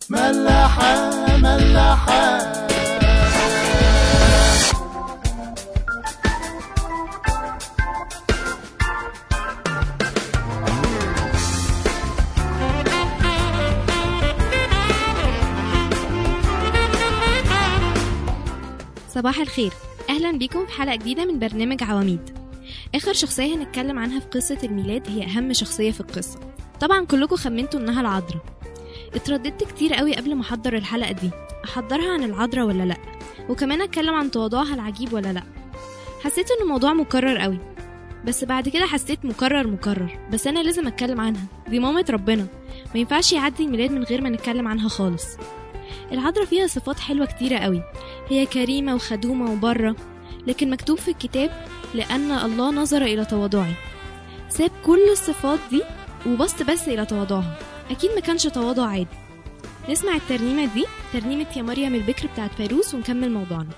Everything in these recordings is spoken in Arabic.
ملاحة ملاحة. صباح الخير، أهلا بكم في حلقة جديدة من برنامج عواميد. آخر شخصية هنتكلم عنها في قصة الميلاد هي أهم شخصية في القصة. طبعا كلكم خمنتوا إنها العذراء. اترددت كتير قوي قبل ما أحضر الحلقة دي، أحضرها عن العذراء ولا لأ، وكمان أتكلم عن تواضعها العجيب ولا لأ. حسيت إنه موضوع مكرر قوي، بس بعد كده حسيت مكرر، بس أنا لازم أتكلم عنها، دي مامة ربنا، ما ينفعش يعدي الميلاد من غير ما نتكلم عنها خالص. العذراء فيها صفات حلوة كتيرة قوي، هي كريمة وخدومة وبرة، لكن مكتوب في الكتاب لأن الله نظر إلى تواضعي، ساب كل الصفات دي وبص بس إلى تواضعها. أكيد ما كانش تواضع عادي. نسمع الترنيمة دي، ترنيمة يا مريم البكر بتاعت فيروز، ونكمل موضوعنا.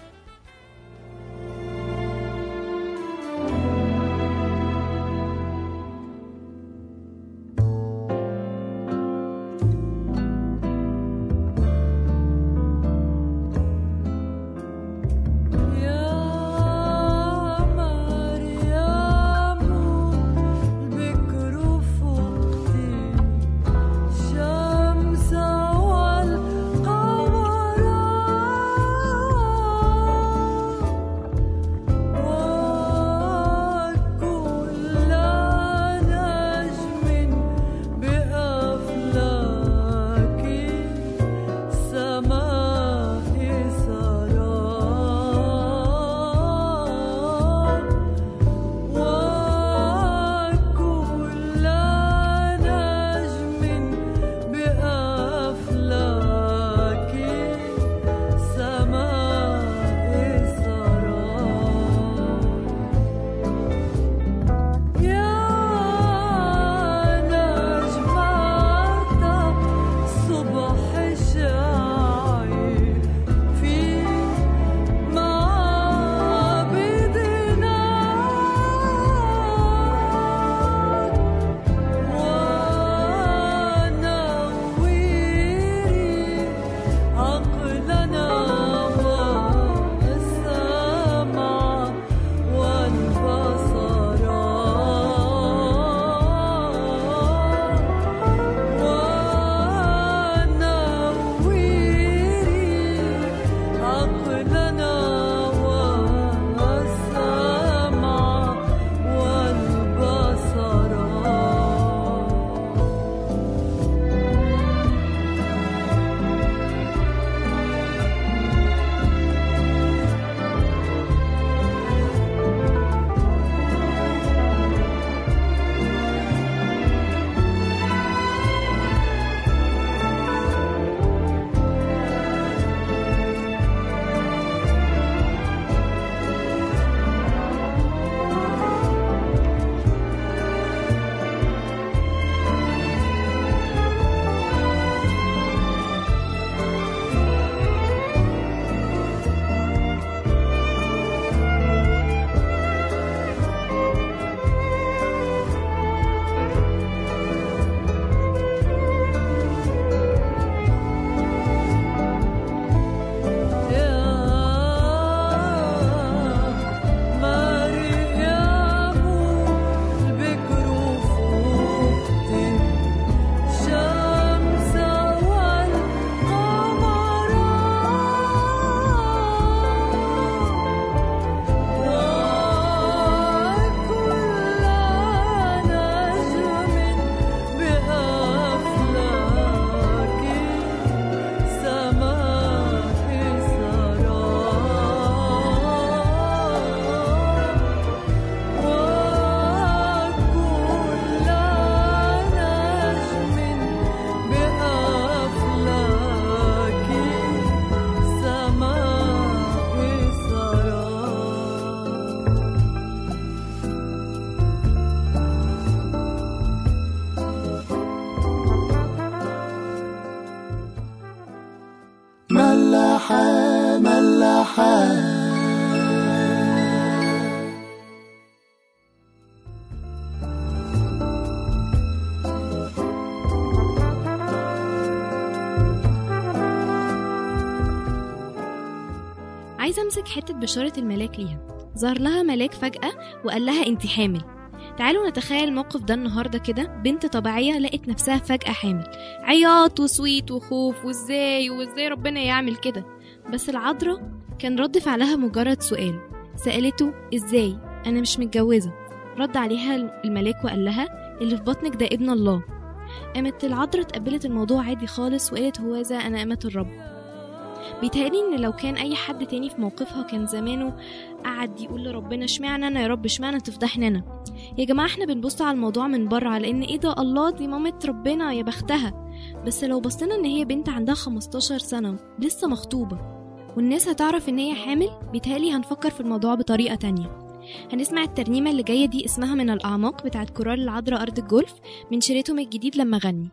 عايزة أمسك حتة بشارة الملاك ليها. ظهر لها ملاك فجأة وقال لها أنت حامل. تعالوا نتخيل الموقف ده النهاردة كده. بنت طبيعية لقت نفسها فجأة حامل، عياط وصويت وخوف وازاي ربنا يعمل كده. بس العذراء كان رد فعلها مجرد سؤال. سألته ازاي أنا مش متجوزة. رد عليها الملاك وقال لها اللي في بطنك ده ابن الله. قامت العذراء تقبلت الموضوع عادي خالص وقالت هوذا أنا أمة الرب. بيتهيألي إن لو كان أي حد تاني في موقفها كان زمانه قعد يقول لربنا اشمعنى أنا يا رب، اشمعنى تفضحني أنا. يا جماعة احنا بنبص على الموضوع من بره على إن إيه ده، الله دي مامة ربنا يا بختها. بس لو بصينا إن هي بنت عندها 15 سنة لسه مخطوبة والناس هتعرف إن هي حامل، بيتهيألي هنفكر في الموضوع بطريقة تانية. هنسمع الترنيمة اللي جاية دي اسمها من الأعماق بتاعت كورال العذراء أرض الجولف من شريطهم الجديد لما غني.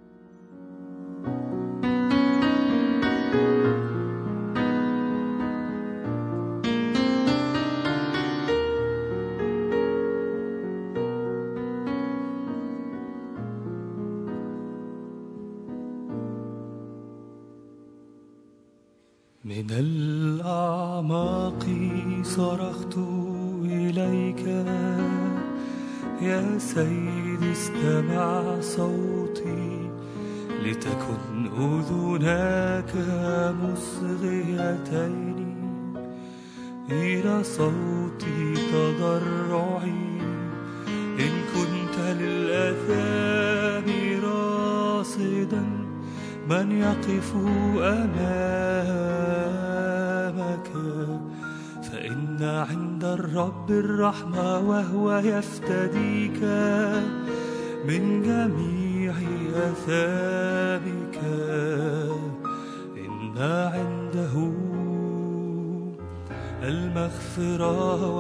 من الأعماق صرخت إليك يا سيدي، استمع صوتي لتكن أذناك مصغيتين إلى صوتي تضرعي. إن كنت للآثام راصدا من يقف أمامك، فإن عند الرب الرحمة وهو يفتديك من جميع آثامك. إن عنده المغفرة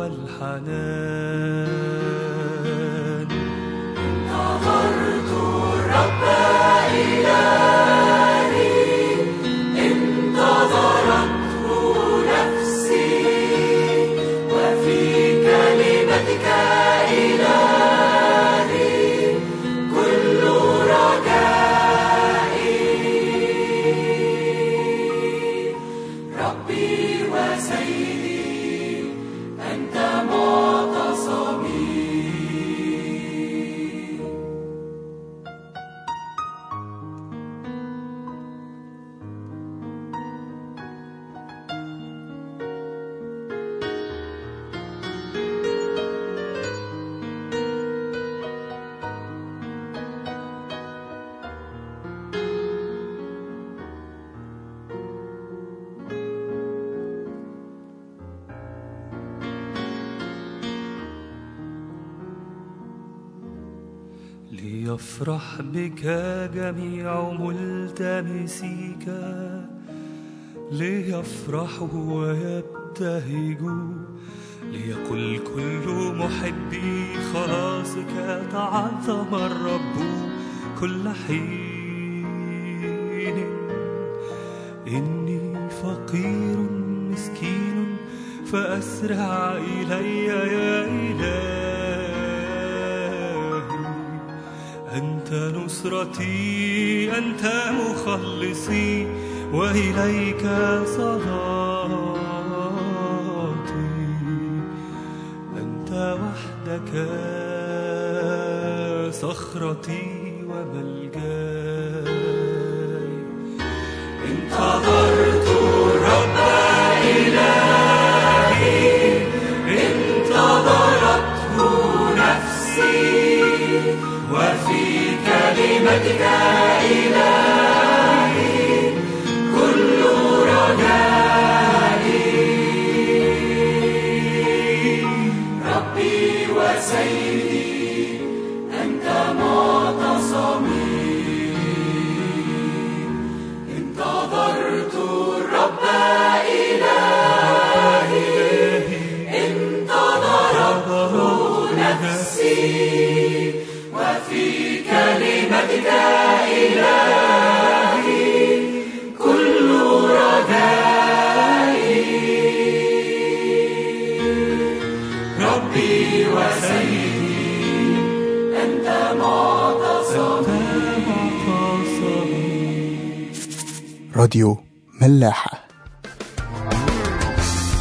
والحنان. انتظرت الرب إلهي، انتظرته نفسي، وفي كلمتك إلهي كل رجائي. ربي وسيدي أنت معتصمي. ليفرح بك جميع ملتمسيك، ليفرحوا ويبتهجوا، ليقل كل محبي خلاصك تعظم الرب كل حين. إني فقير مسكين فأسرع إلي يا إلهي. أنت نصرتي، أنت مخلصي، وإليك صلاتي. أنت وحدك صخرتي وملجاي. انتظرت الرب إلهي، انتظرته نفسي، وفي كلمتك إلهي كل رجائي. ربي وسيدي أنت معتصمي. انتظرت الرب إلهي، انتظرته نفسي، وفي كلمتك إلهي كل رجائي. ربي وسيدي أنت معتصمي. راديو ملاحة.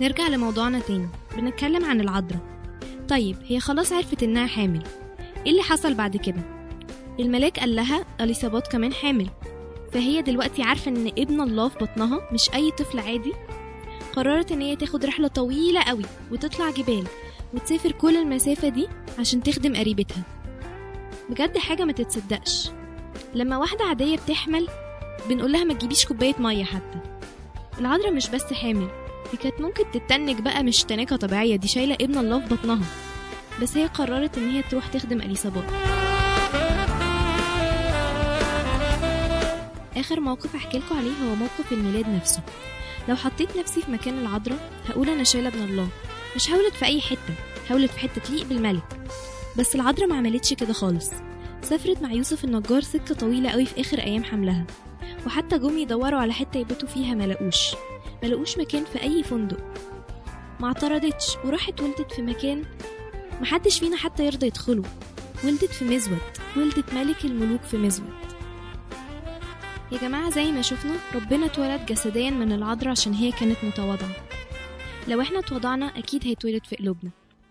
نرجع لموضوعنا تاني، بنتكلم عن العذراء. طيب هي خلاص عرفت انها حامل، ايه اللي حصل بعد كده؟ الملاك قال لها اليصابات كمان حامل، فهي دلوقتي عارفة ان ابن الله في بطنها مش اي طفل عادي. قررت ان هي تاخد رحلة طويلة قوي وتطلع جبال وتسافر كل المسافة دي عشان تخدم قريبتها. بجد حاجة ما تتصدقش. لما واحدة عادية بتحمل بنقول لها ما تجيبيش كوباية مية حتى. العذراء مش بس حامل، دي كانت ممكن تتنك بقى، مش تنكة طبيعية، دي شايلة ابن الله في بطنها، بس هي قررت ان هي تروح تخدم اليصابات. اخر موقف احكي لكم عليه هو موقف الميلاد نفسه. لو حطيت نفسي في مكان العذراء هقول انا شايله ابن الله، مش هولد في اي حته، هولد في حته تليق بالملك. بس العذراء ما عملتش كده خالص. سافرت مع يوسف النجار سكه طويله قوي في اخر ايام حملها، وحتى جم يدوروا على حته يباتوا فيها ما لقوش مكان في اي فندق. ما اعترضتش وراحت ولدت في مكان محدش فينا حتى يرضى يدخله. ولدت في مزود، ولدت ملك الملوك في مزود. يا جماعة زي ما شفنا ربنا اتولد جسديا من العذراء عشان هي كانت متواضعة. لو احنا اتوضعنا اكيد هيتولد في قلوبنا.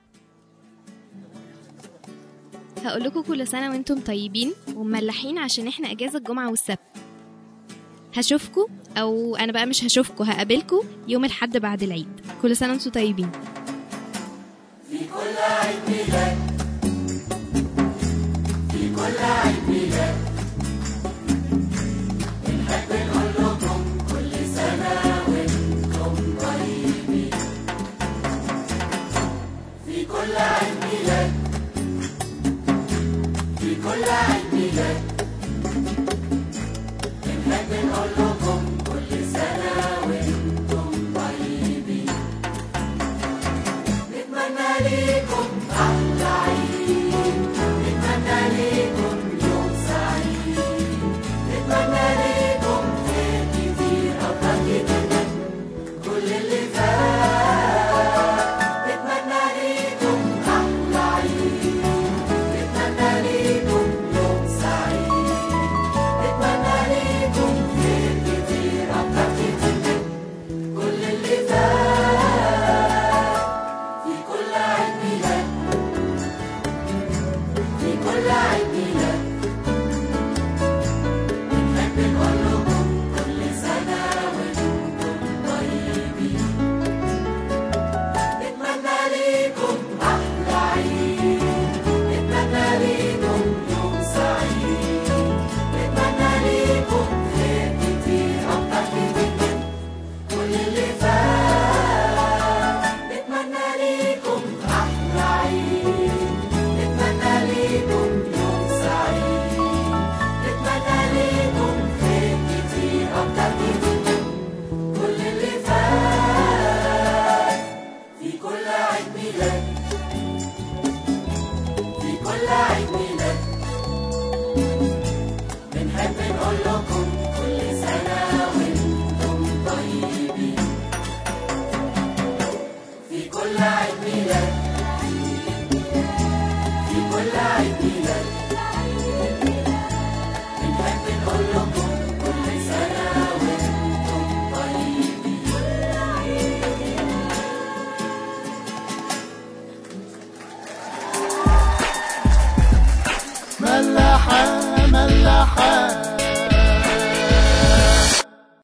هقول لكم كل سنة وانتم طيبين ومملحين عشان احنا اجازة الجمعة والسبت. هشوفكم، او انا بقى مش هشوفكم، هقابلكم يوم الحد بعد العيد. كل سنة وانتم طيبين. في كل عيد ميلاد، في كل عيد ميلاد بنحب نقول لكم كل سنة وانتم طيبين. في كل عيد ميلاد، في كل عيد ميلاد بنحب نقول لكم كل سنة وانتم طيبين. نتمنى ليكم أحلى عيد، نتمنى ليكم يوم سعيد، نتمنى ليكم خير كتير أفضل كتير كل اللي فات. نتمنى ليكم أحلى عيد، نتمنى ليكم يوم سعيد، نتمنى ليكم خير كتير أفضل كتير كل اللي فات. في كل عيد ميلاد، في كل عيد ميلاد بنحب نقول لكم كل سنة وانتم طيبين. نتمنى ليكم أحلى عيد، نتمنى ليكم يوم سعيد، نتمنى ليكم خير كتير أكتر كتير كل اللي فات. نتمنى ليكم أحلى عيد، نتمنى ليكم يوم سعيد، نتمنى ليكم خير كتير أكتر كتير كل اللي فات. في كل عيد ميلاد، في كل عيد ميلاد بنحب نقول لكم كل سنة وانتم طيبين. في كل عيد ميلاد، في كل عيد ميلاد بنحب نقول لكم كل سنة وانتم طيبين. ملاحة ملاحة